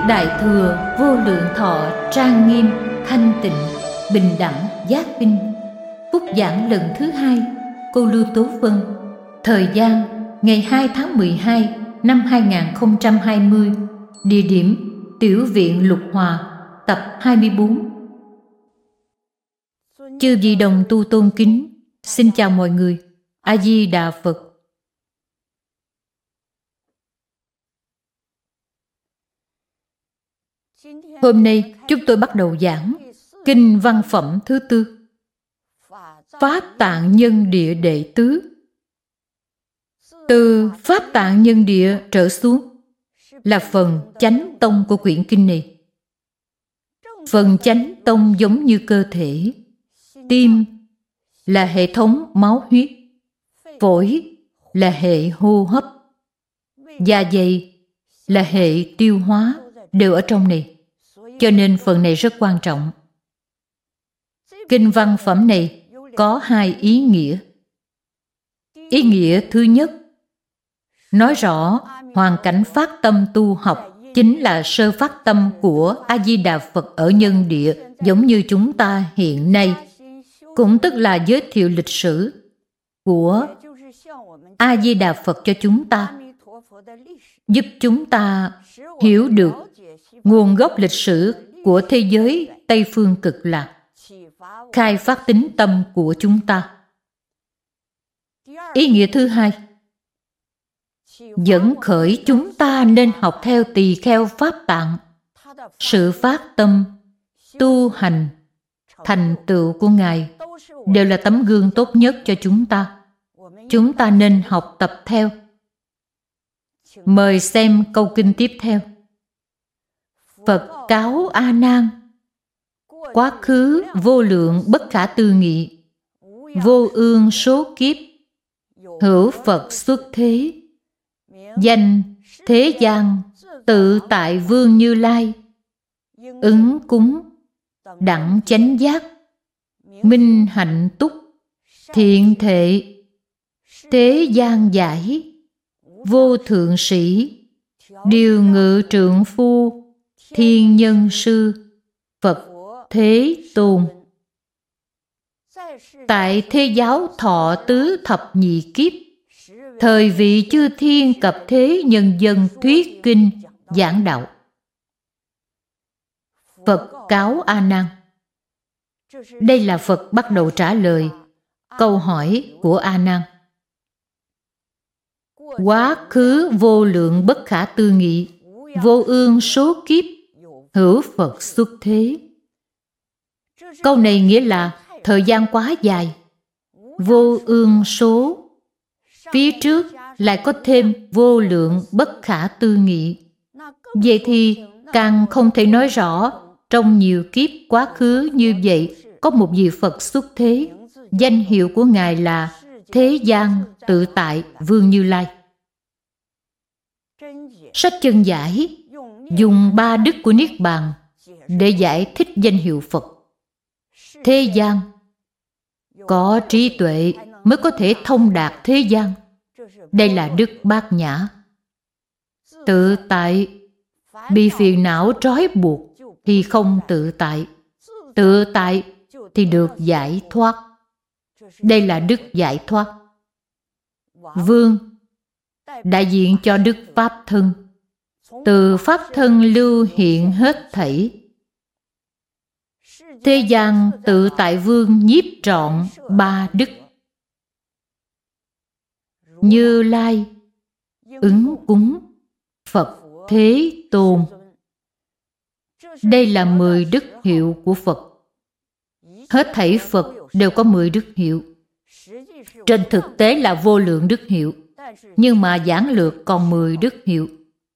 Đại thừa vô lượng thọ trang nghiêm, thanh tịnh, bình đẳng, giác vinh. Phúc giảng lần thứ 2, cô Lưu Tố Vân. Thời gian ngày 2 tháng 12 năm 2020. Địa điểm Tiểu viện Lục Hòa, tập 24. Chư vị đồng tu tôn kính, xin chào mọi người. A Di Đà Phật. Hôm nay chúng tôi bắt đầu giảng Kinh Văn Phẩm thứ 4, Pháp Tạng Nhân Địa đệ tứ. Từ Pháp Tạng Nhân Địa trở xuống là phần chánh tông của quyển kinh này. Phần chánh tông giống như cơ thể. Tim là hệ thống máu huyết, phổi là hệ hô hấp, dạ dày là hệ tiêu hóa, đều ở trong này. Cho nên phần này rất quan trọng. Kinh văn phẩm này có 2 ý nghĩa. Ý nghĩa thứ nhất, nói rõ hoàn cảnh phát tâm tu học chính là sơ phát tâm của A-di-đà Phật ở nhân địa, giống như chúng ta hiện nay. Cũng tức là giới thiệu lịch sử của A-di-đà Phật cho chúng ta, giúp chúng ta hiểu được nguồn gốc lịch sử của thế giới Tây Phương Cực Lạc, khai phát tính tâm của chúng ta. Ý nghĩa thứ hai, dẫn khởi chúng ta nên học theo tỳ kheo Pháp Tạng. Sự phát tâm, tu hành, thành tựu của Ngài đều là tấm gương tốt nhất cho chúng ta. Chúng ta nên học tập theo. Mời xem câu kinh tiếp theo. Phật cáo A Nan: quá khứ vô lượng bất khả tư nghị, vô ương số kiếp, hữu Phật xuất thế, danh thế gian tự tại Vương Như Lai, ứng cúng đẳng chánh giác, minh hạnh túc, thiện thệ, thế gian giải, vô thượng sĩ, điều ngự trượng phu, thiên nhân sư, Phật Thế Tôn. Tại thế giáo thọ tứ thập nhị kiếp, thời vị chư thiên cập thế nhân dân thuyết kinh giảng đạo. Phật cáo A Nan. Đây là Phật bắt đầu trả lời câu hỏi của A Nan. Quá khứ vô lượng bất khả tư nghị, vô ương số kiếp, hữu Phật xuất thế. Câu này nghĩa là thời gian quá dài, vô ương số, phía trước lại có thêm vô lượng bất khả tư nghị. Vậy thì càng không thể nói rõ trong nhiều kiếp quá khứ như vậy có một vị Phật xuất thế. Danh hiệu của Ngài là Thế gian tự tại Vương Như Lai. Sách Chân Giải dùng 3 đức của Niết Bàn để giải thích danh hiệu Phật. Thế gian, có trí tuệ mới có thể thông đạt thế gian. Đây là đức Bát Nhã. Tự tại, bị phiền não trói buộc thì không tự tại. Tự tại thì được giải thoát. Đây là đức giải thoát. Vương, đại diện cho đức Pháp Thân. Từ Pháp Thân lưu hiện hết thảy. Thế gian tự tại Vương nhiếp trọn 3 đức. Như Lai, ứng cúng, Phật Thế Tôn. Đây là 10 đức hiệu của Phật. Hết thảy Phật đều có 10 đức hiệu. Trên thực tế là vô lượng đức hiệu, nhưng mà giảng lược còn 10 đức hiệu.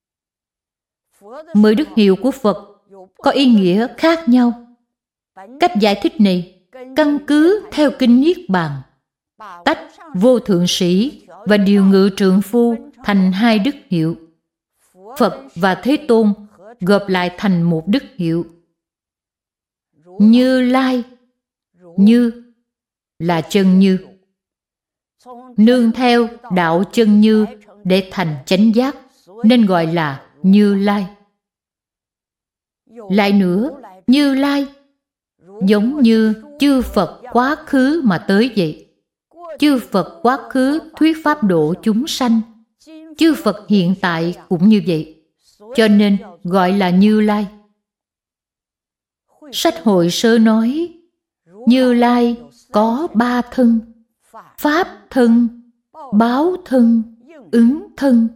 10 đức hiệu của Phật có ý nghĩa khác nhau. Cách giải thích này căn cứ theo kinh Niết Bàn, tách vô thượng sĩ và điều ngự trượng phu thành 2 đức hiệu. Phật và Thế Tôn gộp lại thành một đức hiệu. Như Lai, như là chân như. Nương theo đạo chân như để thành chánh giác nên gọi là Như Lai. Lại nữa, Như Lai giống như chư Phật quá khứ mà tới vậy. Chư Phật quá khứ thuyết pháp độ chúng sanh, chư Phật hiện tại cũng như vậy, cho nên gọi là Như Lai. Sách Hội Sơ nói, Như Lai có 3 thân: Pháp thân, báo thân, ứng thân.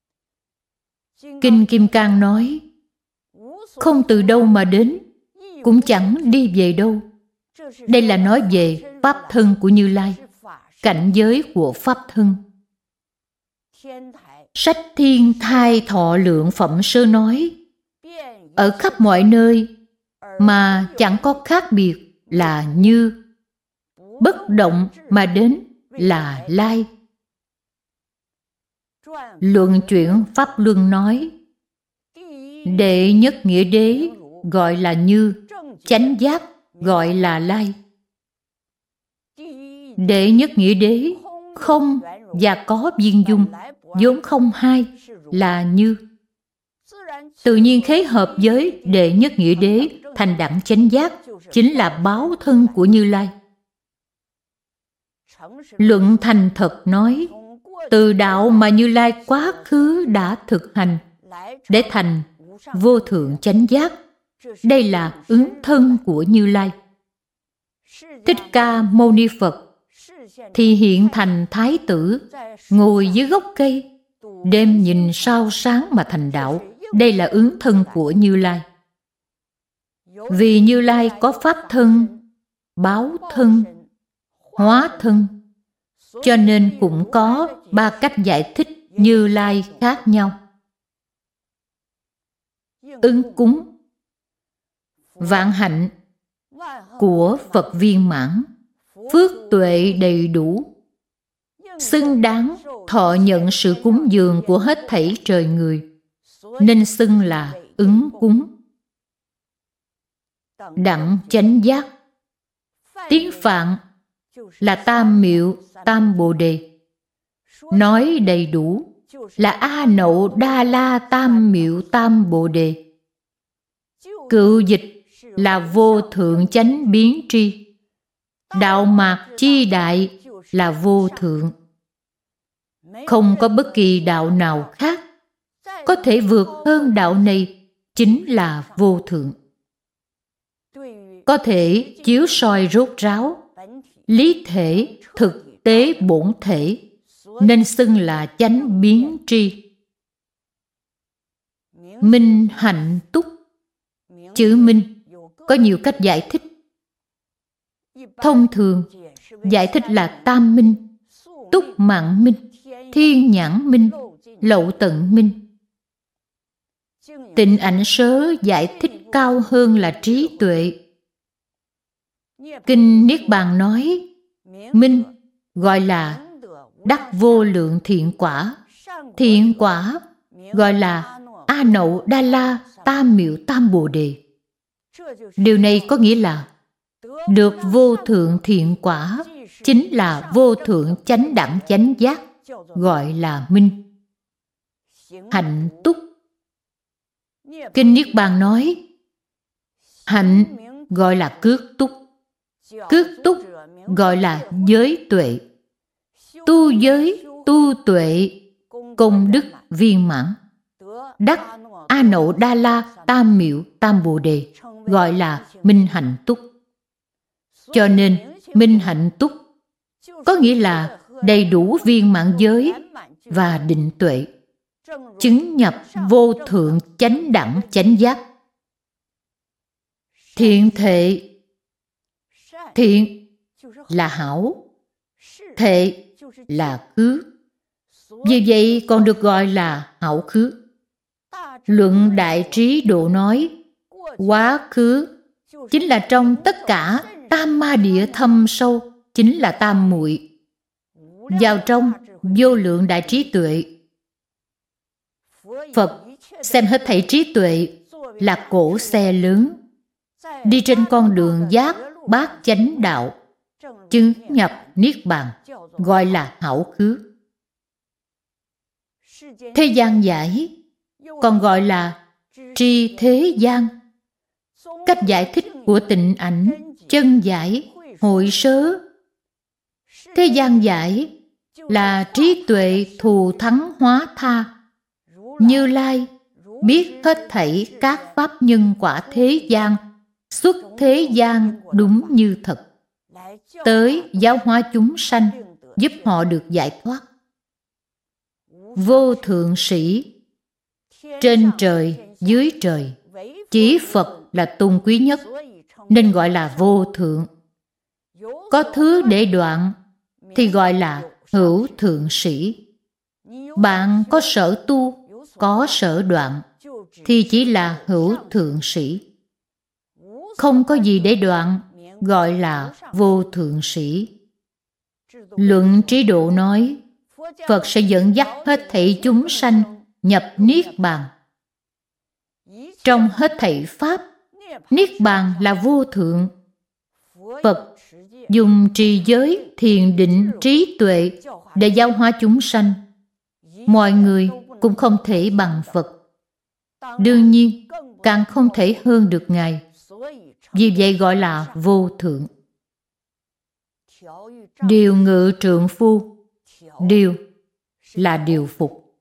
Kinh Kim Cang nói, không từ đâu mà đến, cũng chẳng đi về đâu. Đây là nói về Pháp thân của Như Lai, cảnh giới của Pháp thân. Sách Thiên Thai Thọ Lượng Phẩm Sơ nói, ở khắp mọi nơi mà chẳng có khác biệt là Như, bất động mà đến là Lai. Luận Chuyển Pháp Luân nói, đệ nhất nghĩa đế gọi là Như, chánh giác gọi là Lai. Đệ nhất nghĩa đế không và có viên dung, vốn không hai, là Như. Tự nhiên khế hợp với đệ nhất nghĩa đế thành đẳng chánh giác, chính là báo thân của Như Lai. Luận Thành Thật nói, từ đạo mà Như Lai quá khứ đã thực hành để thành vô thượng chánh giác, đây là ứng thân của Như Lai. Thích Ca Mâu Ni Phật thì hiện thành thái tử, ngồi dưới gốc cây, đêm nhìn sao sáng mà thành đạo, đây là ứng thân của Như Lai. Vì Như Lai có pháp thân, báo thân, hóa thân, cho nên cũng có 3 cách giải thích Như Lai khác nhau. Ứng cúng, vạn hạnh của Phật viên mãn, phước tuệ đầy đủ, xứng đáng thọ nhận sự cúng dường của hết thảy trời người, nên xưng là ứng cúng. Đẳng chánh giác, tiếng Phạn là Tam Miệu Tam Bồ Đề, nói đầy đủ là A Nậu Đa La Tam Miệu Tam Bồ Đề. Cựu dịch là vô thượng chánh biến tri, đạo mạt chi đại là vô thượng. Không có bất kỳ đạo nào khác có thể vượt hơn đạo này, chính là vô thượng. Có thể chiếu soi rốt ráo, lý thể, thực tế bổn thể, nên xưng là chánh biến tri. Minh hạnh túc, chữ minh có nhiều cách giải thích. Thông thường giải thích là tam minh, túc mạng minh, thiên nhãn minh, lậu tận minh. Tịnh Ảnh Sớ giải thích cao hơn là trí tuệ. Kinh Niết Bàn nói, minh gọi là đắc vô lượng thiện quả, thiện quả gọi là A Nậu Đa La Tam Miệu Tam Bồ Đề. Điều này có nghĩa là được vô thượng thiện quả, chính là vô thượng chánh đẳng chánh giác, gọi là minh. Hạnh túc, Kinh Niết Bàn nói, hạnh gọi là cước túc, cước túc gọi là giới tuệ, tu giới tu tuệ, công đức viên mãn, đắc A Nậu Đa La Tam Miệu Tam Bồ Đề, gọi là minh hạnh túc. Cho nên minh hạnh túc có nghĩa là đầy đủ viên mãn giới và định tuệ, chứng nhập vô thượng chánh đẳng chánh giác. Thiện thệ, thiện là hảo, thệ là khứ, vì vậy còn được gọi là hảo khứ. Luận Đại Trí Độ nói, quá khứ chính là trong tất cả tam ma địa thâm sâu, chính là tam muội. Vào trong vô lượng đại trí tuệ, Phật xem hết thảy trí tuệ là cỗ xe lớn, đi trên con đường giác bát chánh đạo, chứng nhập niết bàn, gọi là hảo khứ. Thế gian giải còn gọi là tri thế gian, Cách giải thích của Tịnh Ảnh, chân giải, hội sớ. Thế gian giải là trí tuệ thù thắng hóa tha. Như Lai biết hết thảy các pháp nhân quả thế gian, xuất thế gian đúng như thật, tới giáo hóa chúng sanh, giúp họ được giải thoát. Vô thượng sĩ, trên trời, dưới trời, chỉ Phật là tôn quý nhất, nên gọi là vô thượng. Có thứ để đoạn thì gọi là hữu thượng sĩ. Bạn có sở tu, có sở đoạn thì chỉ là hữu thượng sĩ. Không có gì để đoạn gọi là vô thượng sĩ. Luận Trí Độ nói, Phật sẽ dẫn dắt hết thảy chúng sanh nhập Niết Bàn. Trong hết thảy Pháp, Niết Bàn là vô thượng. Phật dùng trì giới, thiền định, trí tuệ để giáo hóa chúng sanh. Mọi người cũng không thể bằng Phật. Đương nhiên, càng không thể hơn được Ngài. Vì vậy gọi là vô thượng. Điều ngự trượng phu. Điều là điều phục.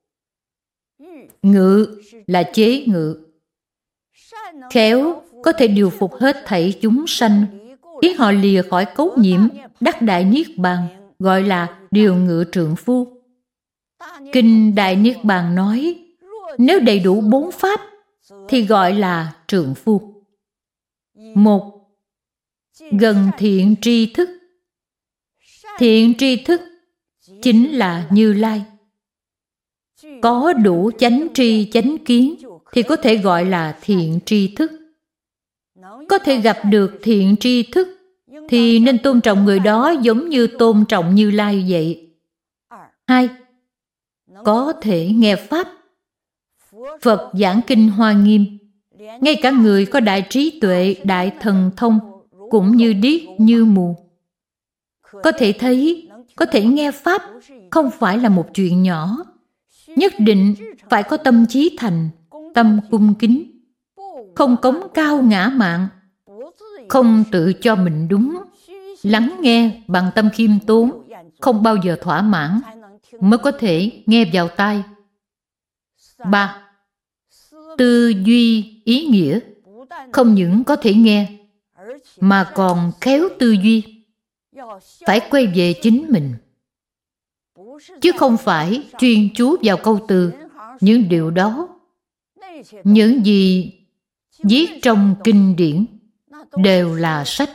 Ngự là chế ngự. Khéo có thể điều phục hết thảy chúng sanh, khiến họ lìa khỏi cấu nhiễm, đắc đại niết bàn, gọi là điều ngự trượng phu. Kinh Đại Niết Bàn nói, nếu đầy đủ 4 pháp thì gọi là trượng phu. 1. Gần thiện tri thức. Thiện tri thức chính là Như Lai. Có đủ chánh tri chánh kiến thì có thể gọi là thiện tri thức. Có thể gặp được thiện tri thức thì nên tôn trọng người đó giống như tôn trọng Như Lai vậy. 2. Có thể nghe Pháp. Phật giảng kinh Hoa Nghiêm, ngay cả người có đại trí tuệ, đại thần thông cũng như điếc như mù. Có thể thấy, có thể nghe Pháp không phải là một chuyện nhỏ. Nhất định phải có tâm chí thành, tâm cung kính, không cống cao ngã mạn, không tự cho mình đúng, lắng nghe bằng tâm khiêm tốn, không bao giờ thỏa mãn, mới có thể nghe vào tai. 3. Tư duy ý nghĩa. Không những có thể nghe, mà còn khéo tư duy. Phải quay về chính mình, chứ không phải chuyên chú vào câu từ. Những điều đó, những gì viết trong kinh điển đều là sách.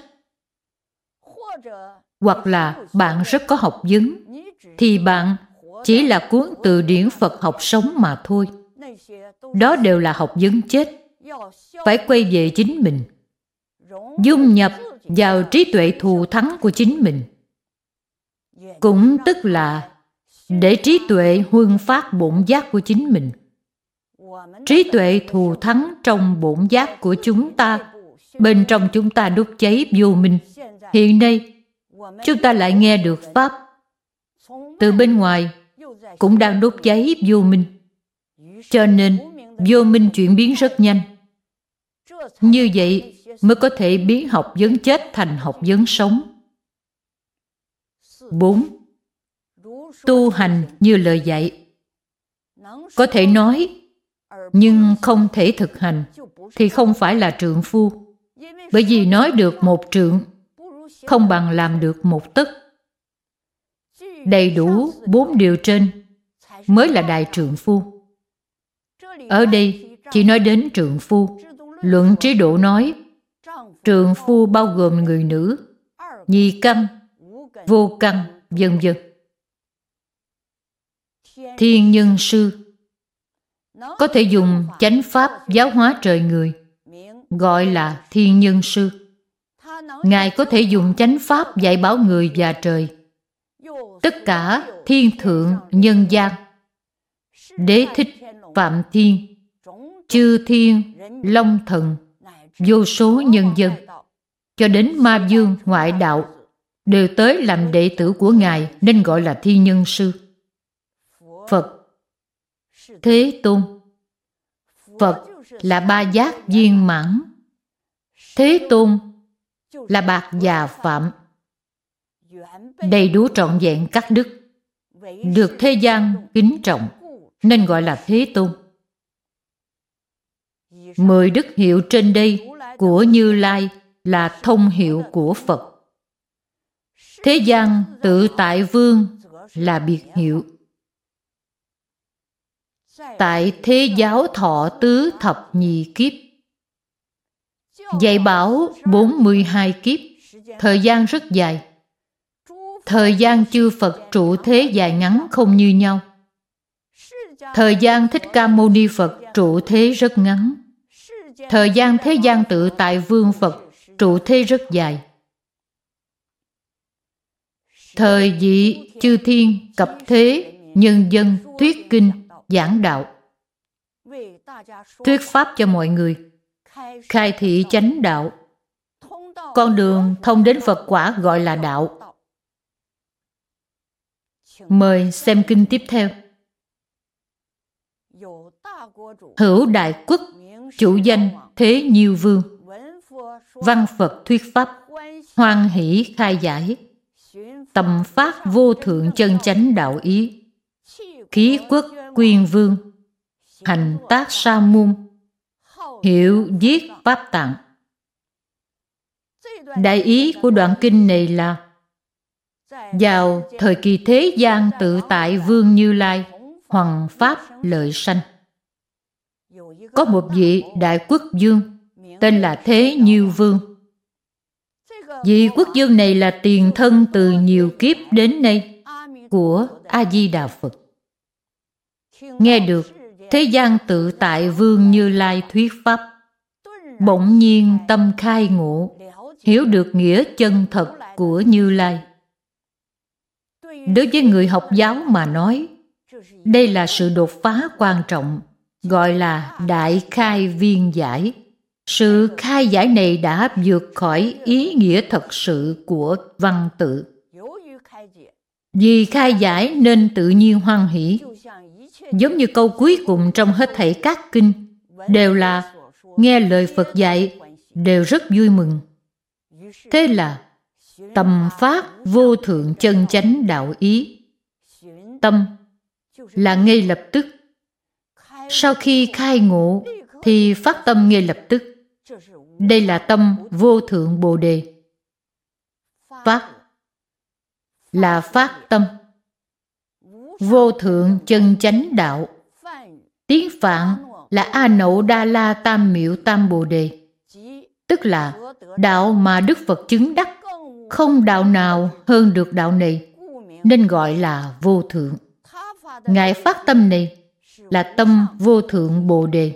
Hoặc là bạn rất có học vấn, thì bạn chỉ là cuốn từ điển Phật học sống mà thôi. Đó đều là học vấn chết. Phải quay về chính mình, dung nhập vào trí tuệ thù thắng của chính mình. Cũng tức là để trí tuệ huân phát bổn giác của chính mình. Trí tuệ thù thắng trong bổn giác của chúng ta, bên trong chúng ta đốt cháy vô minh. Hiện nay, chúng ta lại nghe được Pháp. Từ bên ngoài cũng đang đốt cháy vô minh. Cho nên, vô minh chuyển biến rất nhanh. Như vậy mới có thể biến học vấn chết thành học vấn sống. 4. Tu hành như lời dạy. Có thể nói, nhưng không thể thực hành, thì không phải là trượng phu. Bởi vì nói được một trượng, không bằng làm được một tấc. Đầy đủ 4 điều trên mới là đại trượng phu. Ở đây chỉ nói đến trượng phu. Luận Trí Độ nói, trượng phu bao gồm người nữ, nhì căn, vô căn, vân vân. Thiên nhân sư có thể dùng chánh pháp giáo hóa trời người, gọi là thiên nhân sư. Ngài có thể dùng chánh pháp dạy bảo người và trời, tất cả thiên thượng nhân gian, Đế Thích, Phạm Thiên, chư thiên, long thần, vô số nhân dân, cho đến ma vương ngoại đạo, đều tới làm đệ tử của Ngài, nên gọi là thiên nhân sư. Phật, Thế Tôn. Phật là ba giác viên mãn, Thế Tôn là bạc già phạm, đầy đủ trọn vẹn các đức, được thế gian kính trọng, nên gọi là Thế Tôn. 10 đức hiệu trên đây của Như Lai là thông hiệu của Phật. Thế gian tự tại vương là biệt hiệu. Tại thế giáo thọ tứ thập nhị kiếp, dạy bảo 42 kiếp, thời gian rất dài. Thời gian chư Phật trụ thế dài ngắn không như nhau. Thời gian Thích Ca Mâu Ni Phật trụ thế rất ngắn. Thời gian thế gian tự tại vương Phật trụ thế rất dài. Thời vị chư thiên cập thế nhân dân thuyết kinh giảng đạo, thuyết pháp cho mọi người, khai thị chánh đạo. Con đường thông đến Phật quả gọi là đạo. Mời xem kinh tiếp theo. Hữu đại quốc chủ danh Thế Nhiêu Vương, văn Phật thuyết pháp, hoan hỷ khai giải, tầm phát vô thượng chân chánh đạo ý, khí quốc quyên vương, hành tác sa môn, hiệu viết pháp tạng. Đại ý của đoạn kinh này là vào thời kỳ thế gian tự tại vương Như Lai hoằng pháp lợi sanh, có một vị đại quốc vương tên là Thế Nhiêu Vương. Vị quốc vương này là tiền thân từ nhiều kiếp đến nay của A Di Đà Phật. Nghe được thế gian tự tại vương Như Lai thuyết pháp, bỗng nhiên tâm khai ngộ, hiểu được nghĩa chân thật của Như Lai. Đối với người học giáo mà nói, đây là sự đột phá quan trọng, gọi là đại khai viên giải. Sự khai giải này đã vượt khỏi ý nghĩa thật sự của văn tự. Vì khai giải nên tự nhiên hoan hỷ. Giống như câu cuối cùng trong hết thảy các kinh đều là nghe lời Phật dạy, đều rất vui mừng. Thế là tầm phát vô thượng chân chánh đạo ý. Tâm là ngay lập tức. Sau khi khai ngộ thì phát tâm ngay lập tức. Đây là tâm vô thượng Bồ Đề. Phát là phát tâm. Vô thượng chân chánh đạo, tiếng Phạn là A Nậu Đa La Tam Miệu Tam Bồ Đề, tức là đạo mà Đức Phật chứng đắc, không đạo nào hơn được đạo này, nên gọi là vô thượng. Ngài phát tâm này là tâm vô thượng Bồ Đề.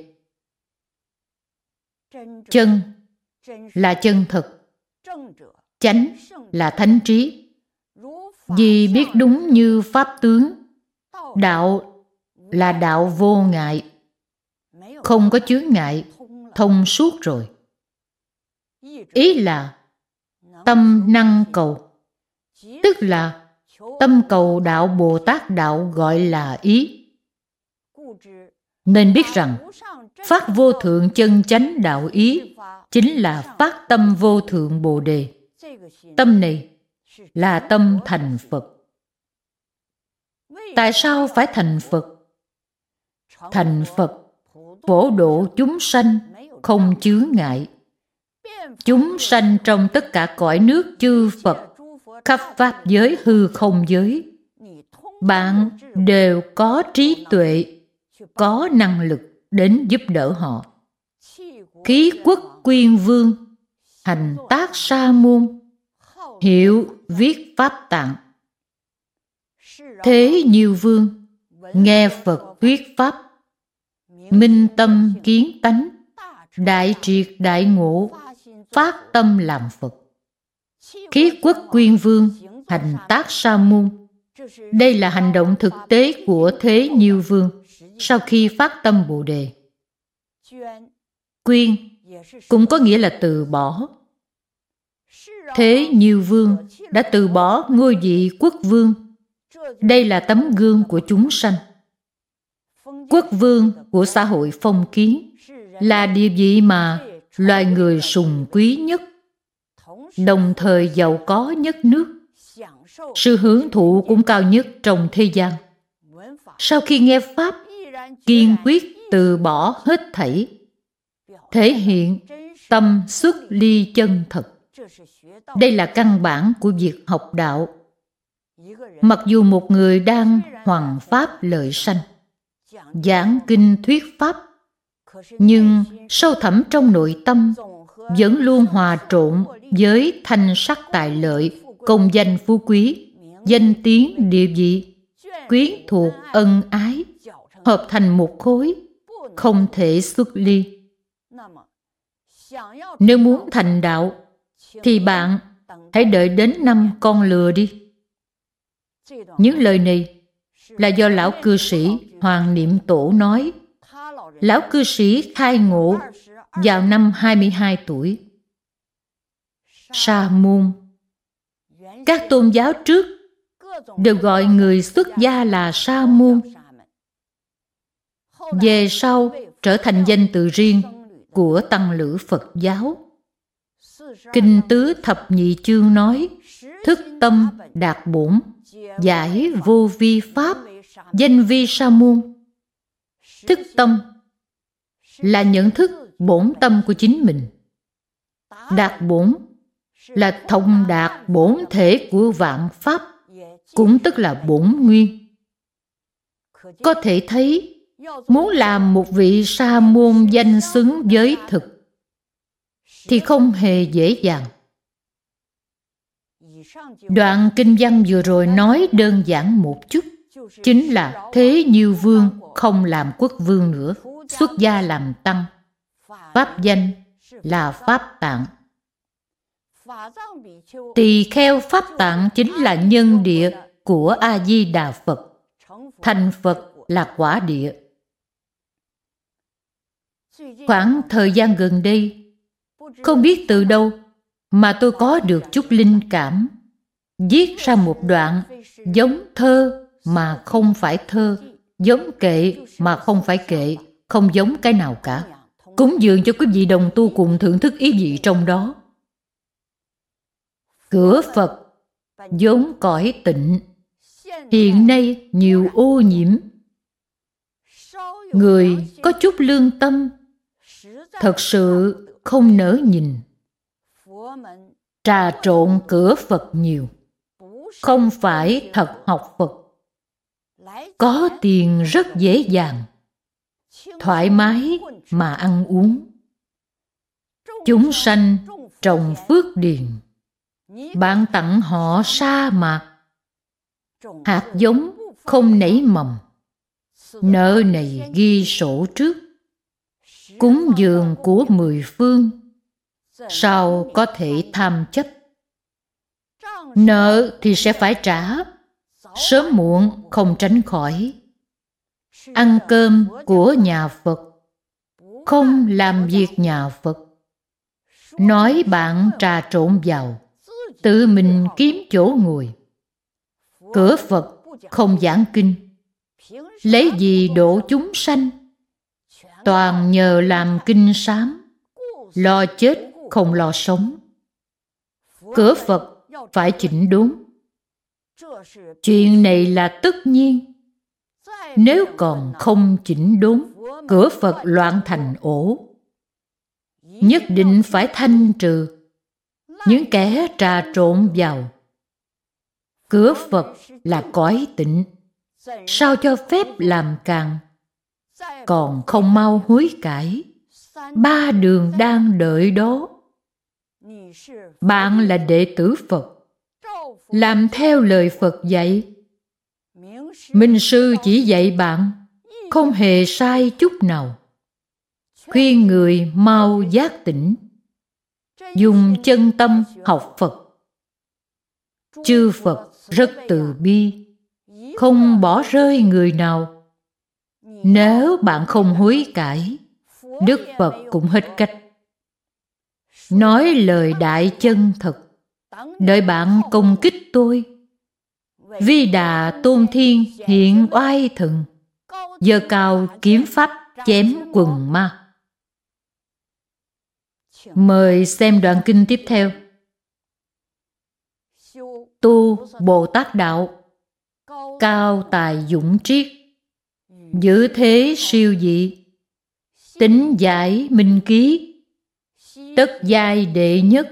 Chân là chân thật, chánh là thánh trí. Vì biết đúng như pháp tướng, đạo là đạo vô ngại, không có chướng ngại, thông suốt rồi. Ý là tâm năng cầu, tức là tâm cầu đạo Bồ Tát đạo gọi là ý. Nên biết rằng phát vô thượng chân chánh đạo ý chính là phát tâm vô thượng Bồ Đề. Tâm này là tâm thành Phật. Tại sao phải thành Phật? Thành Phật phổ độ chúng sanh không chướng ngại. Chúng sanh trong tất cả cõi nước chư Phật, khắp pháp giới hư không giới, bạn đều có trí tuệ, có năng lực đến giúp đỡ họ. Khí quốc quyên vương, hành tác sa môn, hiệu viết pháp tạng. Thế Nhiêu Vương nghe Phật thuyết pháp, minh tâm kiến tánh, đại triệt đại ngộ, phát tâm làm Phật. Khí quốc quyên vương, hành tác sa môn. Đây là hành động thực tế của Thế Nhiêu Vương sau khi phát tâm Bồ Đề. Quyên cũng có nghĩa là từ bỏ. Thế Nhiêu Vương đã từ bỏ ngôi vị quốc vương. Đây là tấm gương của chúng sanh. Quốc vương của xã hội phong kiến là địa vị mà loài người sùng quý nhất, đồng thời giàu có nhất nước, sự hưởng thụ cũng cao nhất trong thế gian. Sau khi nghe Pháp, kiên quyết từ bỏ hết thảy, thể hiện tâm xuất ly chân thật. Đây là căn bản của việc học đạo. Mặc dù một người đang hoằng pháp lợi sanh, giảng kinh thuyết Pháp, nhưng sâu thẳm trong nội tâm vẫn luôn hòa trộn với thanh sắc tài lợi, công danh phú quý, danh tiếng địa vị, quyến thuộc ân ái, hợp thành một khối, không thể xuất ly. Nếu muốn thành đạo, thì bạn hãy đợi đến năm con lừa đi. Những lời này là do lão cư sĩ Hoàng Niệm Tổ nói. Lão cư sĩ khai ngộ vào năm 22 tuổi. Sa môn. Các tôn giáo trước đều gọi người xuất gia là sa môn. Về sau trở thành danh từ riêng của tăng lữ Phật giáo. Kinh Tứ Thập Nhị Chương nói: thức tâm đạt bổn, giải vô vi pháp, danh vi sa môn. Thức tâm là nhận thức bổn tâm của chính mình. Đạt bổn là thông đạt bổn thể của vạn pháp, cũng tức là bổn nguyên. Có thể thấy, muốn làm một vị sa môn danh xứng với thực thì không hề dễ dàng. Đoạn kinh văn vừa rồi nói đơn giản một chút, chính là Thế Nhiêu Vương không làm quốc vương nữa, xuất gia làm tăng. Pháp danh là Pháp Tạng. Tỳ kheo Pháp Tạng chính là nhân địa của A-di-đà Phật. Thành Phật là quả địa. Khoảng thời gian gần đây, không biết từ đâu mà tôi có được chút linh cảm, viết ra một đoạn giống thơ mà không phải thơ, giống kệ mà không phải kệ, không giống cái nào cả. Cúng dường cho quý vị đồng tu cùng thưởng thức ý vị trong đó. Cửa Phật vốn cõi tịnh, hiện nay nhiều ô nhiễm. Người có chút lương tâm thật sự không nỡ nhìn. Trà trộn cửa Phật nhiều, không phải thật học Phật. Có tiền rất dễ dàng, thoải mái mà ăn uống. Chúng sanh trồng phước điền, bạn tặng họ sa mạc. Hạt giống không nảy mầm, nợ này ghi sổ trước. Cúng dường của mười phương, sao có thể tham chấp? Nợ thì sẽ phải trả, sớm muộn không tránh khỏi. Ăn cơm của nhà Phật, không làm việc nhà Phật. Nói bạn trà trộn vào, tự mình kiếm chỗ ngồi. Cửa Phật không giảng kinh, lấy gì độ chúng sanh? Toàn nhờ làm kinh sám, lo chết không lo sống. Cửa Phật phải chỉnh đốn. Chuyện này là tất nhiên. Nếu còn không chỉnh đốn, cửa Phật loạn thành ổ. Nhất định phải thanh trừ những kẻ trà trộn vào. Cửa Phật là cõi tịnh, sao cho phép làm càng? Còn không mau hối cải, ba đường đang đợi đó. Bạn là đệ tử Phật, làm theo lời Phật dạy. Minh sư chỉ dạy bạn, không hề sai chút nào. Khuyên người mau giác tỉnh, dùng chân tâm học Phật. Chư Phật rất từ bi, không bỏ rơi người nào. Nếu bạn không hối cải, Đức Phật cũng hết cách. Nói lời đại chân thật, đợi bạn công kích tôi. Vi Đà Tôn Thiên hiện oai thần, giơ cao kiếm pháp chém quần ma. Mời xem đoạn kinh tiếp theo. Tu Bồ Tát Đạo, cao tài dũng triết, giữ thế siêu dị, tính giải minh ký, tất giai đệ nhất,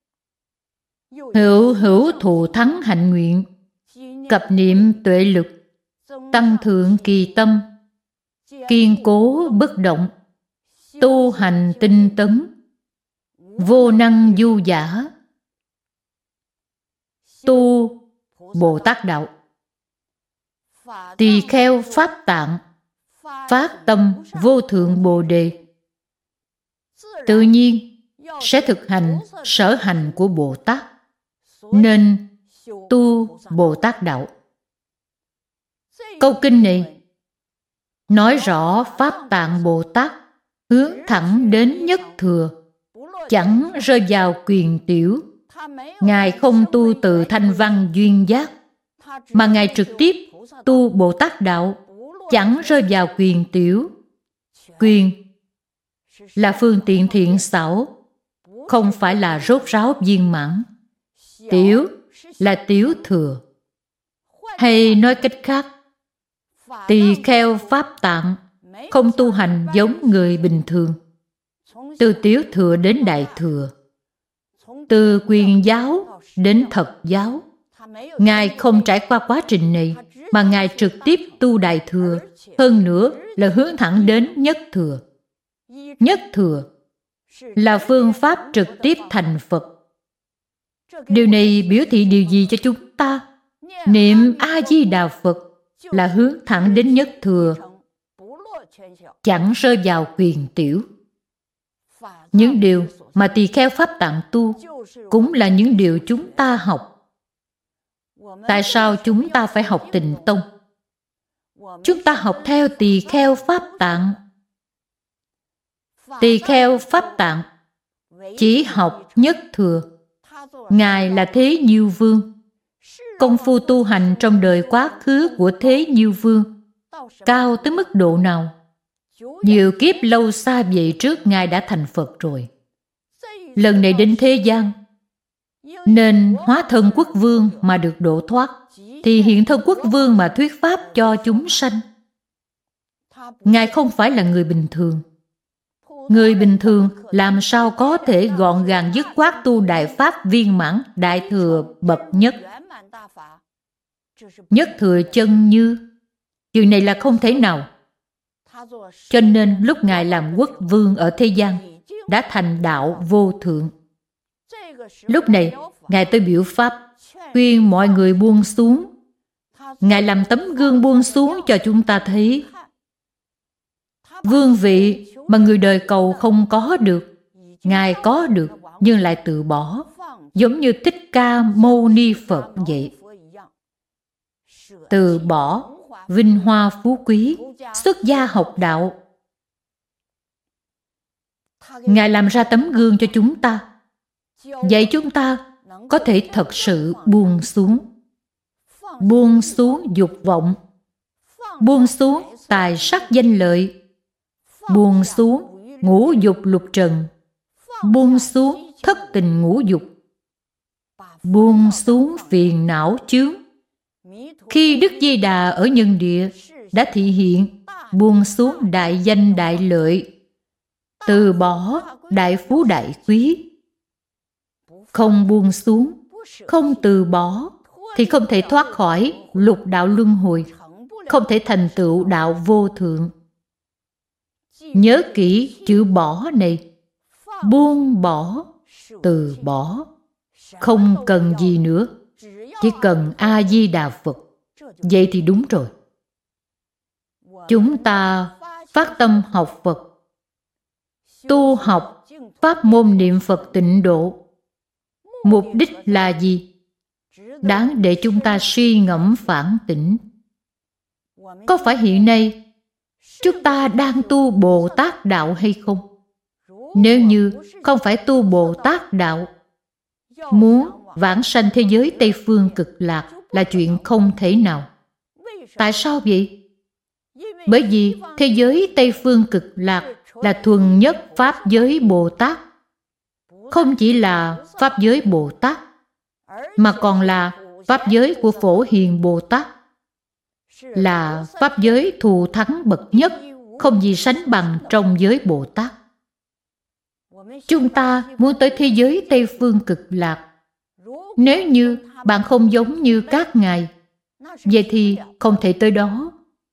hữu hữu thù thắng hạnh nguyện, cập niệm tuệ lực, tăng thượng kỳ tâm, kiên cố bất động, tu hành tinh tấn, vô năng du giả. Tu Bồ Tát Đạo, tỳ kheo pháp tạng, phát tâm vô thượng Bồ Đề, tự nhiên sẽ thực hành sở hành của Bồ Tát, nên tu Bồ Tát Đạo. Câu kinh này nói rõ Pháp Tạng Bồ Tát hướng thẳng đến nhất thừa, chẳng rơi vào quyền tiểu. Ngài không tu từ thanh văn duyên giác, mà Ngài trực tiếp tu Bồ Tát Đạo, chẳng rơi vào quyền tiểu. Quyền là phương tiện thiện xảo, không phải là rốt ráo viên mãn. Tiểu là tiểu thừa. Hay nói cách khác, tỳ kheo Pháp Tạng không tu hành giống người bình thường. Từ tiểu thừa đến đại thừa, từ quyền giáo đến thật giáo, Ngài không trải qua quá trình này, mà Ngài trực tiếp tu đại thừa, hơn nữa là hướng thẳng đến nhất thừa. Nhất thừa là phương pháp trực tiếp thành Phật. Điều này biểu thị điều gì cho chúng ta? Niệm A-di-đà Phật là hướng thẳng đến nhất thừa, chẳng rơi vào quyền tiểu. Những điều mà tỳ kheo Pháp Tạng tu cũng là những điều chúng ta học. Tại sao chúng ta phải học Tịnh Tông? Chúng ta học theo tỳ kheo Pháp Tạng. Tỳ kheo Pháp Tạng chỉ học nhất thừa. Ngài là Thế Nhiêu Vương. Công phu tu hành trong đời quá khứ của Thế Nhiêu Vương cao tới mức độ nào? Nhiều kiếp lâu xa về trước Ngài đã thành Phật rồi. Lần này đến thế gian, nên hóa thân quốc vương mà được độ thoát, thì hiện thân quốc vương mà thuyết pháp cho chúng sanh. Ngài không phải là người bình thường. Người bình thường làm sao có thể gọn gàng dứt khoát tu đại pháp viên mãn đại thừa bậc nhất. Nhất thừa chân như, chuyện này là không thể nào. Cho nên lúc Ngài làm quốc vương ở thế gian, đã thành đạo vô thượng. Lúc này, Ngài tới biểu pháp, khuyên mọi người buông xuống. Ngài làm tấm gương buông xuống cho chúng ta thấy. Vương vị mà người đời cầu không có được, Ngài có được nhưng lại từ bỏ, giống như Thích Ca Mâu Ni Phật vậy. Từ bỏ vinh hoa phú quý, xuất gia học đạo. Ngài làm ra tấm gương cho chúng ta, dạy chúng ta có thể thật sự buông xuống. Buông xuống dục vọng, buông xuống tài sắc danh lợi, buông xuống ngũ dục lục trần, buông xuống thất tình ngũ dục, buông xuống phiền não chướng. Khi Đức Di Đà ở nhân địa đã thị hiện buông xuống đại danh đại lợi, từ bỏ đại phú đại quý. Không buông xuống, không từ bỏ, thì không thể thoát khỏi lục đạo luân hồi, không thể thành tựu đạo vô thượng. Nhớ kỹ chữ bỏ này, buông bỏ, từ bỏ, không cần gì nữa, chỉ cần A-di-đà Phật. Vậy thì đúng rồi. Chúng ta phát tâm học Phật, tu học pháp môn niệm Phật tịnh độ. Mục đích là gì? Đáng để chúng ta suy ngẫm phản tỉnh. Có phải hiện nay chúng ta đang tu Bồ Tát Đạo hay không? Nếu như không phải tu Bồ Tát Đạo, muốn vãng sanh thế giới Tây Phương Cực Lạc là chuyện không thể nào. Tại sao vậy? Bởi vì thế giới Tây Phương Cực Lạc là thuần nhất Pháp giới Bồ Tát. không chỉ là pháp giới Bồ Tát, mà còn là pháp giới của Phổ Hiền Bồ Tát, là pháp giới thù thắng bậc nhất, không gì sánh bằng trong giới Bồ Tát. Chúng ta muốn tới thế giới Tây Phương Cực Lạc. Nếu như bạn không giống như các ngài, vậy thì không thể tới đó.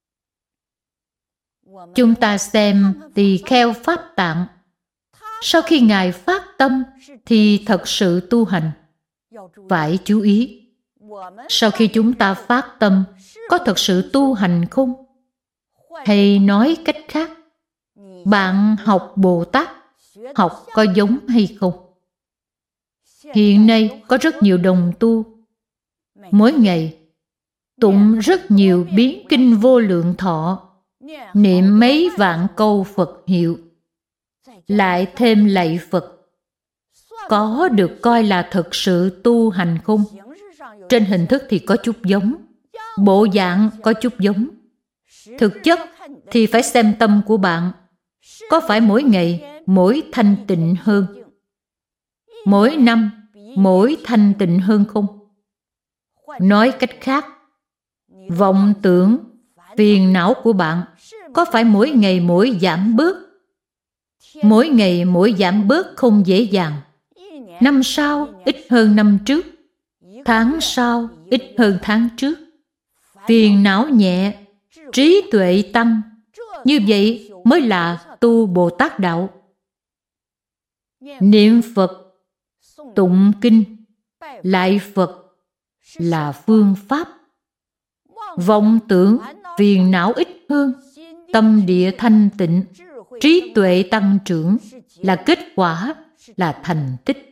Chúng ta xem Tỳ Kheo Pháp Tạng. Sau khi ngài phát tâm thì thật sự tu hành. Phải chú ý, sau khi chúng ta phát tâm, có thật sự tu hành không? Hay nói cách khác, bạn học Bồ Tát, học có giống hay không? Hiện nay có rất nhiều đồng tu, mỗi ngày tụng rất nhiều biến kinh Vô Lượng Thọ, niệm mấy vạn câu Phật hiệu, lại thêm lạy Phật. Có được coi là thực sự tu hành không? Trên hình thức thì có chút giống, bộ dạng có chút giống. Thực chất thì phải xem tâm của bạn, có phải mỗi ngày mỗi thanh tịnh hơn, mỗi năm mỗi thanh tịnh hơn không? Nói cách khác, vọng tưởng, phiền não của bạn có phải mỗi ngày mỗi giảm bớt? Mỗi ngày mỗi giảm bớt không dễ dàng. Năm sau ít hơn năm trước, tháng sau ít hơn tháng trước. Phiền não nhẹ, trí tuệ tăng. Như vậy mới là tu Bồ Tát đạo. Niệm Phật, tụng kinh, lạy Phật là phương pháp. Vọng tưởng, phiền não ít hơn, tâm địa thanh tịnh, trí tuệ tăng trưởng là kết quả, là thành tích.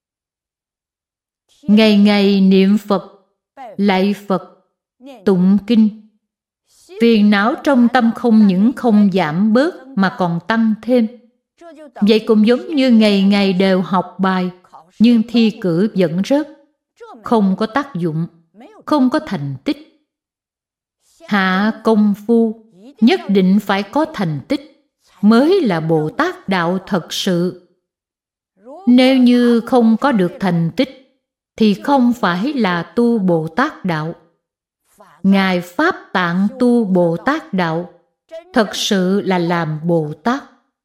Ngày ngày niệm Phật, lạy Phật, tụng kinh, phiền não trong tâm không những không giảm bớt mà còn tăng thêm. Vậy cũng giống như ngày ngày đều học bài, nhưng thi cử vẫn rớt, không có tác dụng, không có thành tích. Hạ công phu nhất định phải có thành tích mới là Bồ Tát đạo thật sự. Nếu như không có được thành tích thì không phải là tu Bồ Tát đạo. Ngài Pháp Tạng tu Bồ Tát đạo thật sự là làm Bồ Tát.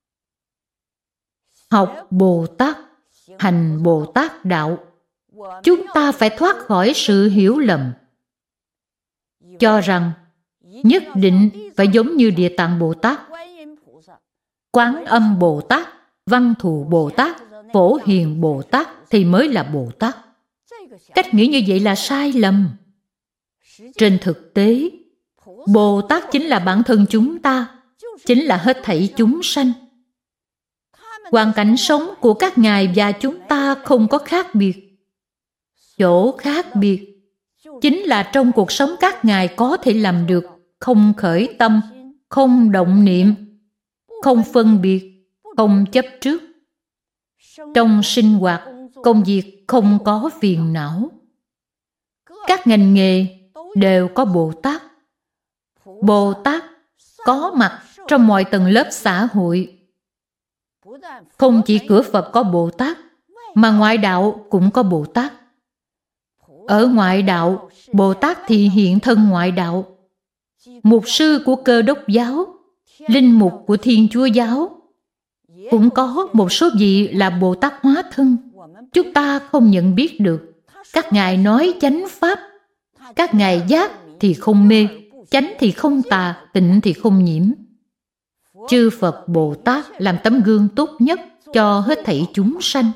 Học Bồ Tát, hành Bồ Tát đạo. Chúng ta phải thoát khỏi sự hiểu lầm, cho rằng nhất định phải giống như Địa Tạng Bồ Tát, Quán Âm Bồ Tát, Văn Thù Bồ Tát, Phổ Hiền Bồ Tát thì mới là Bồ Tát. Cách nghĩ như vậy là sai lầm. Trên thực tế, Bồ Tát chính là bản thân chúng ta, chính là hết thảy chúng sanh. Hoàn cảnh sống của các ngài và chúng ta không có khác biệt. Chỗ khác biệt chính là trong cuộc sống các ngài có thể làm được không khởi tâm, không động niệm, không phân biệt, không chấp trước. Trong sinh hoạt, công việc không có phiền não. Các ngành nghề đều có Bồ Tát. Bồ Tát có mặt trong mọi tầng lớp xã hội. Không chỉ cửa Phật có Bồ Tát, mà ngoại đạo cũng có Bồ Tát. Ở ngoại đạo, Bồ Tát thì hiện thân ngoại đạo. Mục sư của Cơ Đốc giáo, linh mục của Thiên Chúa giáo, cũng có một số vị là Bồ Tát hóa thân. Chúng ta không nhận biết được. Các ngài nói chánh pháp, các ngài giác thì không mê, chánh thì không tà, tịnh thì không nhiễm. Chư Phật Bồ Tát làm tấm gương tốt nhất cho hết thảy chúng sanh.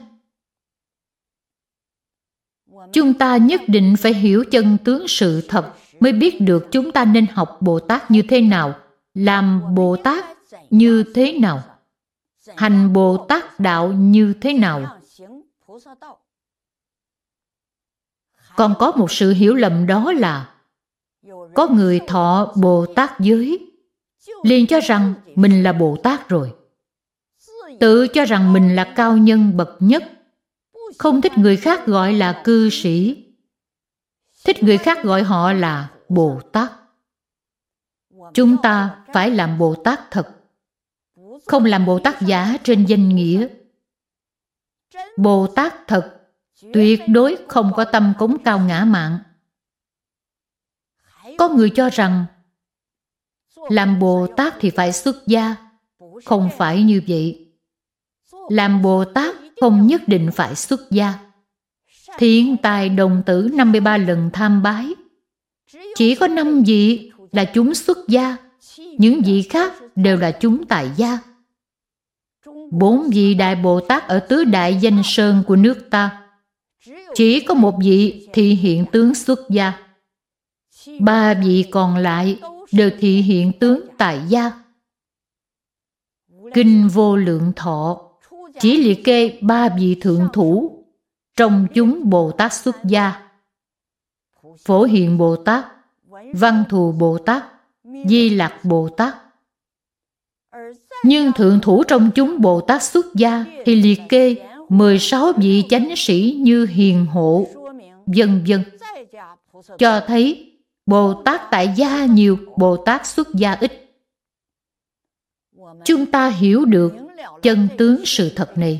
Chúng ta nhất định phải hiểu chân tướng sự thật mới biết được chúng ta nên học Bồ Tát như thế nào, làm Bồ Tát như thế nào, hành Bồ Tát đạo như thế nào. Còn có một sự hiểu lầm, đó là có người thọ Bồ Tát giới, liền cho rằng mình là Bồ Tát rồi, tự cho rằng mình là cao nhân bậc nhất, không thích người khác gọi là cư sĩ, thích người khác gọi họ là Bồ Tát. Chúng ta phải làm Bồ Tát thật, không làm Bồ Tát giả trên danh nghĩa. Bồ Tát thật tuyệt đối không có tâm cống cao ngã mạn. Có người cho rằng làm Bồ Tát thì phải xuất gia. Không phải như vậy. Làm Bồ Tát không nhất định phải xuất gia. Thiện tài đồng tử 53 lần tham bái. Chỉ có 5 vị là chúng xuất gia. Những vị khác đều là chúng tại gia. 4 vị Đại Bồ Tát ở tứ đại danh sơn của nước ta. Chỉ có 1 vị thị hiện tướng xuất gia. 3 vị còn lại đều thị hiện tướng tại gia. Kinh Vô Lượng Thọ chỉ liệt kê 3 vị thượng thủ trong chúng Bồ Tát xuất gia: Phổ Hiền Bồ Tát, Văn Thù Bồ Tát, Di Lặc Bồ Tát. Nhưng thượng thủ trong chúng Bồ Tát xuất gia thì liệt kê 16 vị chánh sĩ như Hiền Hộ, vân vân, cho thấy Bồ Tát tại gia nhiều, Bồ Tát xuất gia ít. Chúng ta hiểu được chân tướng sự thật này.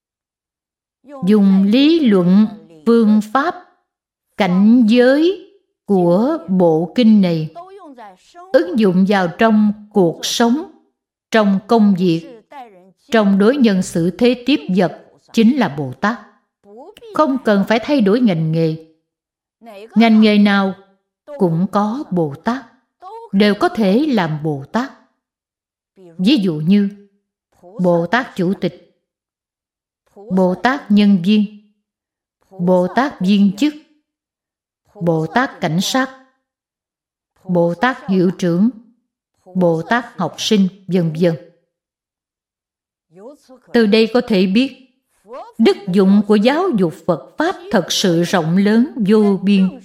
Dùng lý luận, phương pháp, cảnh giới của bộ kinh này ứng dụng vào trong cuộc sống, trong công việc, trong đối nhân xử thế tiếp vật chính là Bồ Tát. Không cần phải thay đổi ngành nghề. Ngành nghề nào cũng có Bồ Tát, đều có thể làm Bồ Tát. Ví dụ như Bồ Tát Chủ tịch, Bồ Tát Nhân viên, Bồ Tát Viên chức, Bồ Tát Cảnh sát, Bồ Tát Hiệu trưởng, Bồ Tát Học sinh, vân vân. Từ đây có thể biết đức dụng của giáo dục Phật Pháp thật sự rộng lớn vô biên.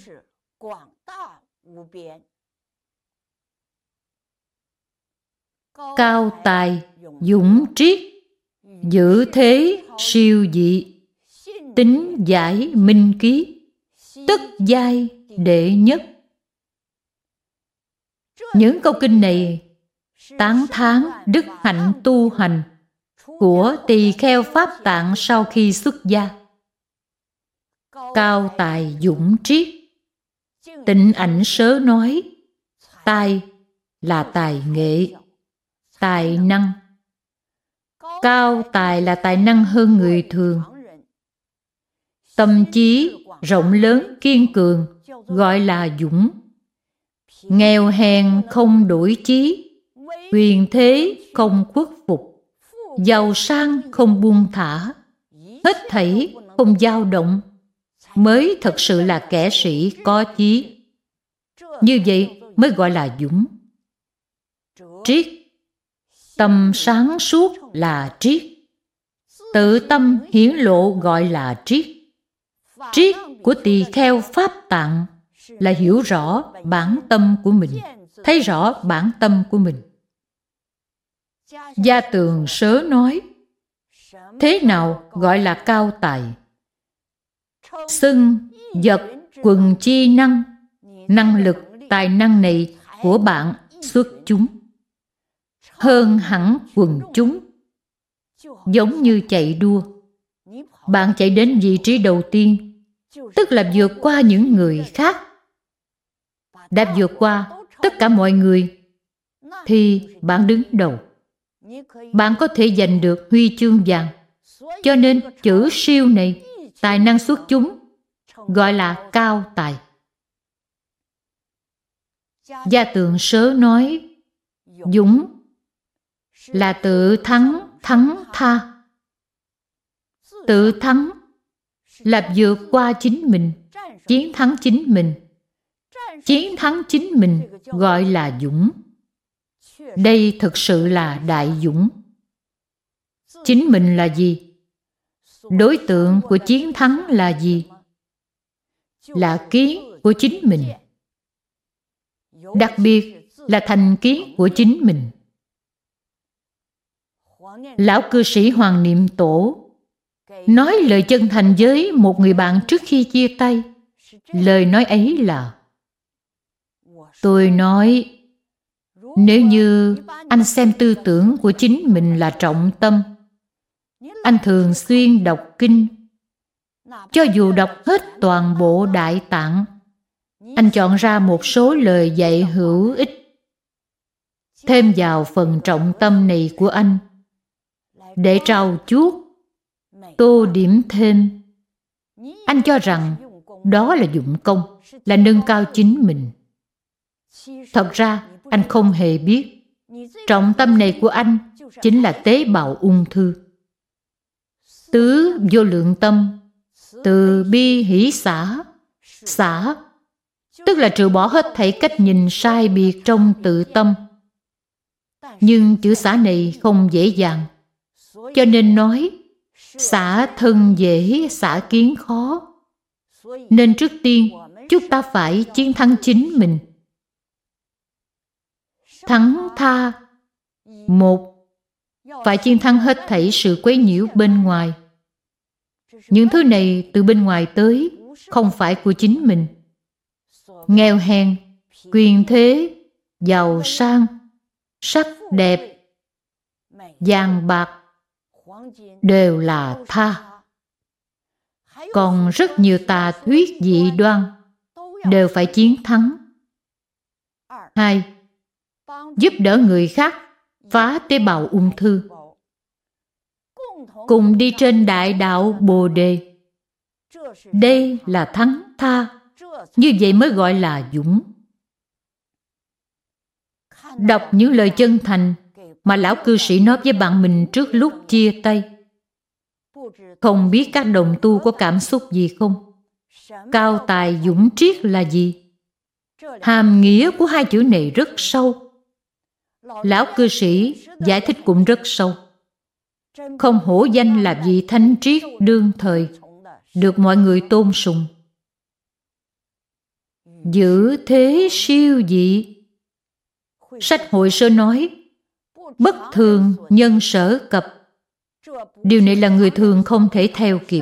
Cao tài, dũng triết, giữ thế siêu dị, tính giải minh ký, tất giai đệ nhất. Những câu kinh này tán thán đức hạnh tu hành của tỳ kheo Pháp Tạng sau khi xuất gia. Cao tài dũng triết, Tịnh Ảnh Sớ nói, tài là tài nghệ, tài năng. Cao tài là tài năng hơn người thường. Tâm trí rộng lớn kiên cường gọi là dũng. Nghèo hèn không đổi chí, quyền thế không khuất phục, giàu sang không buông thả, hết thảy không dao động, mới thật sự là kẻ sĩ có chí. Như vậy mới gọi là dũng. Triết, tâm sáng suốt là triết. Tự tâm hiển lộ gọi là triết. Triết của tỳ kheo Pháp Tạng là hiểu rõ bản tâm của mình, thấy rõ bản tâm của mình. Gia Tường Sớ nói, thế nào gọi là cao tài? Xưng vật quần chi năng, năng lực tài năng này của bạn xuất chúng, hơn hẳn quần chúng. Giống như chạy đua, bạn chạy đến vị trí đầu tiên, tức là vượt qua những người khác. Đã vượt qua tất cả mọi người thì bạn đứng đầu. Bạn có thể giành được huy chương vàng. Cho nên chữ siêu này, tài năng xuất chúng, gọi là cao tài. Gia Tường Sớ nói, dũng là tự thắng thắng tha. Tự thắng là vượt qua chính mình, chiến thắng chính mình. Chiến thắng chính mình gọi là dũng. Đây thực sự là đại dũng. Chính mình là gì? Đối tượng của chiến thắng là gì? Là kiến của chính mình. Đặc biệt là thành kiến của chính mình. Lão cư sĩ Hoàng Niệm Tổ nói lời chân thành với một người bạn trước khi chia tay. Lời nói ấy là: tôi nói, nếu như anh xem tư tưởng của chính mình là trọng tâm, Anh thường xuyên đọc kinh. Cho dù đọc hết toàn bộ Đại Tạng, anh chọn ra một số lời dạy hữu ích, thêm vào phần trọng tâm này của anh, để trau chuốt, tô điểm thêm. Anh cho rằng đó là dụng công, là nâng cao chính mình. Thật ra, anh không hề biết, trọng tâm này của anh chính là tế bào ung thư. Tứ vô lượng tâm, từ bi hỷ xả. Xả tức là trừ bỏ hết thảy cách nhìn sai biệt trong tự tâm. Nhưng chữ xả này không dễ dàng, cho nên nói xả thân dễ, xả kiến khó. Nên trước tiên chúng ta phải chiến thắng chính mình. Thắng tha. Một, phải chiến thắng hết thảy sự quấy nhiễu bên ngoài. Những thứ này từ bên ngoài tới, không phải của chính mình. Nghèo hèn, quyền thế, giàu sang, sắc đẹp, vàng bạc đều là tha. Còn rất nhiều tà thuyết dị đoan đều phải chiến thắng. Hai, giúp đỡ người khác phá tế bào ung thư, cùng đi trên đại đạo Bồ Đề. Đây là thắng tha. Như vậy mới gọi là dũng. Đọc những lời chân thành mà lão cư sĩ nói với bạn mình trước lúc chia tay. Không biết các đồng tu có cảm xúc gì không? Cao tài dũng triết là gì? Hàm nghĩa của hai chữ này rất sâu. Lão cư sĩ giải thích cũng rất sâu. Không hổ danh là vị thánh triết đương thời, được mọi người tôn sùng. Giữ thế siêu dị. Sách Hội Sơ nói, bất thường nhân sở cập. Điều này là người thường không thể theo kịp.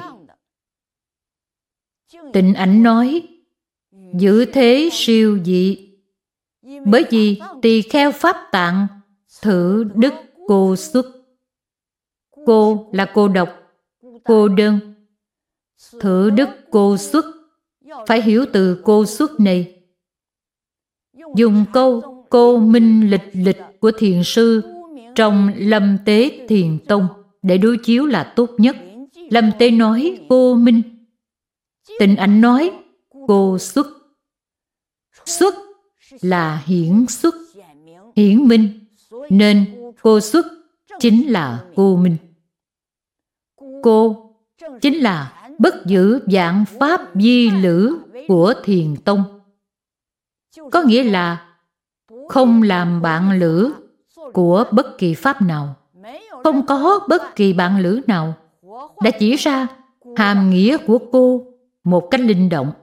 Tịnh Ảnh nói, giữ thế siêu dị. Bởi vì tỳ kheo Pháp Tạng thử đức cô xuất. Cô là cô độc, cô đơn. Thử đức cô xuất, phải hiểu từ cô xuất này. Dùng câu cô minh lịch lịch của thiền sư trong Lâm Tế Thiền Tông để đối chiếu là tốt nhất. Lâm Tế nói cô minh, Tịnh Ảnh nói cô xuất. Xuất là hiển xuất, hiển minh, nên cô xuất chính là cô minh. Cô chính là bất giữ vạn pháp di lữ của Thiền Tông. Có nghĩa là không làm bạn lữ của bất kỳ pháp nào. Không có bất kỳ bạn lữ nào đã chỉ ra hàm nghĩa của cô một cách linh động.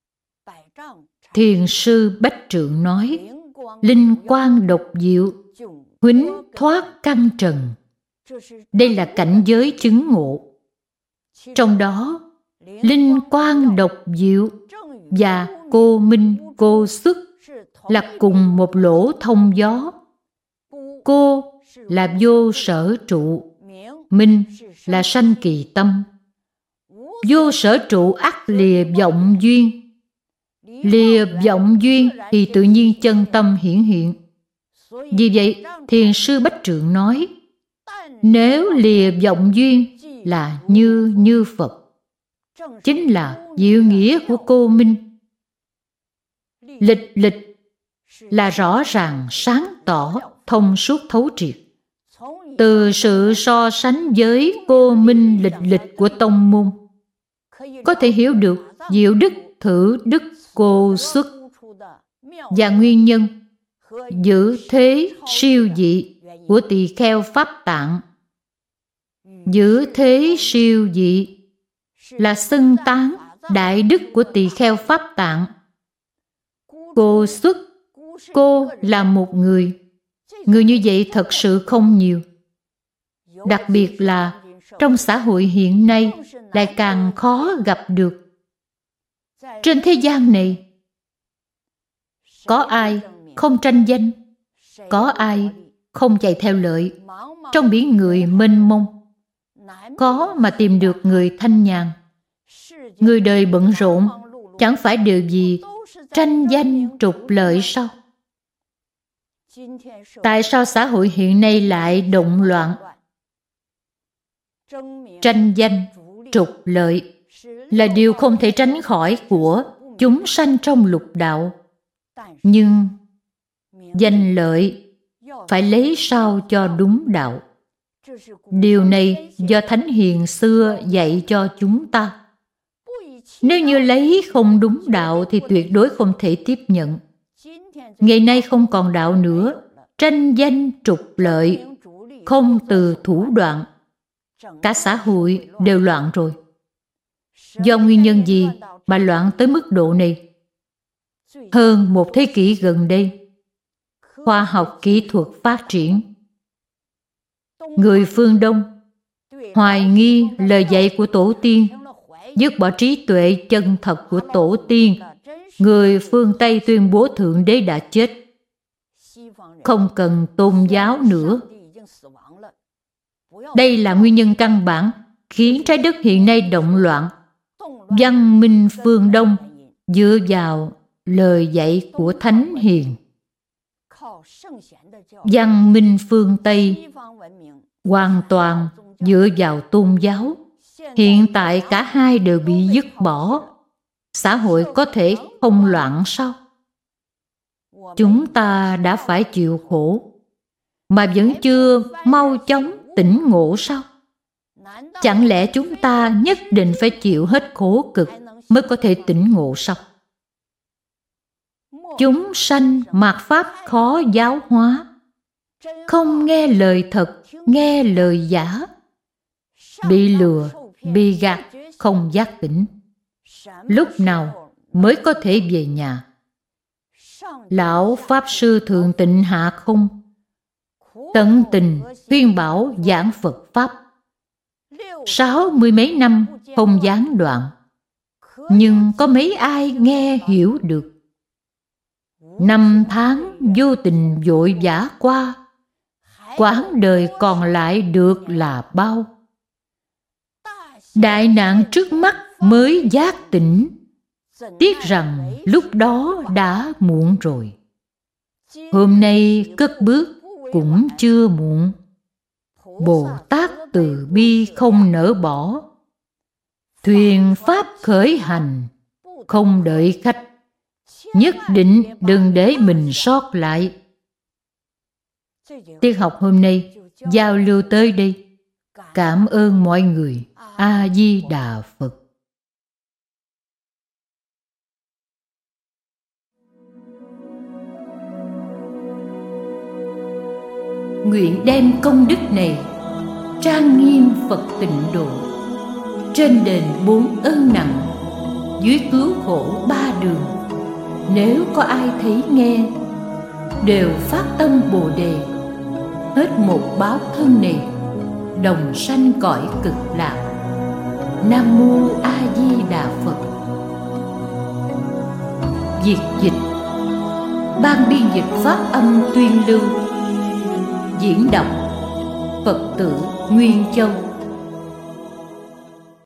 Thiền sư Bách Trượng nói, linh quang độc diệu, huýnh thoát căn trần. Đây là cảnh giới chứng ngộ. Trong đó, linh quang độc diệu và cô minh cô xuất là cùng một lỗ thông gió. Cô là vô sở trụ, minh là sanh kỳ tâm. Vô sở trụ ắt lìa vọng duyên. Lìa vọng duyên thì tự nhiên chân tâm hiển hiện. Vì vậy, Thiền sư Bách Trượng nói, nếu lìa vọng duyên là như Phật, chính là diệu nghĩa của cô minh. Lịch lịch là rõ ràng, sáng tỏ, thông suốt thấu triệt. Từ sự so sánh với cô minh lịch lịch của tông môn, có thể hiểu được diệu đức thử đức cô xuất và nguyên nhân giữ thế siêu dị của tỳ kheo Pháp Tạng. Giữ thế siêu dị là xưng tán đại đức của tỳ kheo Pháp Tạng. Cô xuất, cô là một người. Người như vậy thật sự không nhiều. Đặc biệt là trong xã hội hiện nay lại càng khó gặp được. Trên thế gian này, có ai không tranh danh? Có ai không chạy theo lợi? Trong biển người mênh mông, khó mà tìm được người thanh nhàn. Người đời bận rộn, chẳng phải điều gì tranh danh trục lợi sao? Tại sao xã hội hiện nay lại động loạn? Tranh danh trục lợi là điều không thể tránh khỏi của chúng sanh trong lục đạo. Nhưng danh lợi phải lấy sao cho đúng đạo. Điều này do Thánh Hiền xưa dạy cho chúng ta. Nếu như lấy không đúng đạo thì tuyệt đối không thể tiếp nhận. Ngày nay không còn đạo nữa, tranh danh trục lợi, không từ thủ đoạn. Cả xã hội đều loạn rồi. Do nguyên nhân gì mà loạn tới mức độ này? Hơn một thế kỷ gần đây, khoa học kỹ thuật phát triển. Người phương Đông hoài nghi lời dạy của tổ tiên, dứt bỏ trí tuệ chân thật của tổ tiên. Người phương Tây tuyên bố Thượng Đế đã chết, không cần tôn giáo nữa. Đây là nguyên nhân căn bản khiến trái đất hiện nay động loạn. Văn minh phương Đông dựa vào lời dạy của Thánh Hiền. Văn minh phương Tây hoàn toàn dựa vào tôn giáo. Hiện tại cả hai đều bị dứt bỏ. Xã hội có thể không loạn sao? Chúng ta đã phải chịu khổ mà vẫn chưa mau chóng tỉnh ngộ sao? Chẳng lẽ chúng ta nhất định phải chịu hết khổ cực mới có thể tỉnh ngộ sao? Chúng sanh mạt pháp khó giáo hóa, không nghe lời thật, nghe lời giả, bị lừa, bị gạt, không giác tỉnh. Lúc nào mới có thể về nhà? Lão Pháp Sư Thượng Tịnh Hạ Không tận tình khuyên bảo giảng Phật Pháp 60 mấy năm không gián đoạn. Nhưng có mấy ai nghe hiểu được? Năm tháng vô tình vội vã qua, quãng đời còn lại được là bao. Đại nạn trước mắt mới giác tỉnh, tiếc rằng lúc đó đã muộn rồi. Hôm nay cất bước cũng chưa muộn. Bồ Tát từ bi không nỡ bỏ, thuyền pháp khởi hành, không đợi khách. Nhất định đừng để mình sót lại. Tiết học hôm nay giao lưu tới đây. Cảm ơn mọi người. A Di Đà Phật. Nguyện đem công đức này trang nghiêm Phật tịnh độ, trên đền 4 ơn nặng, dưới cứu khổ 3 đường. Nếu có ai thấy nghe, đều phát tâm Bồ Đề, hết một báo thân này, đồng sanh cõi cực lạc. Nam Mô A Di Đà Phật. Việt dịch, ban biên dịch pháp âm tuyên lưu. Diễn đọc Phật tử Nguyên Châu.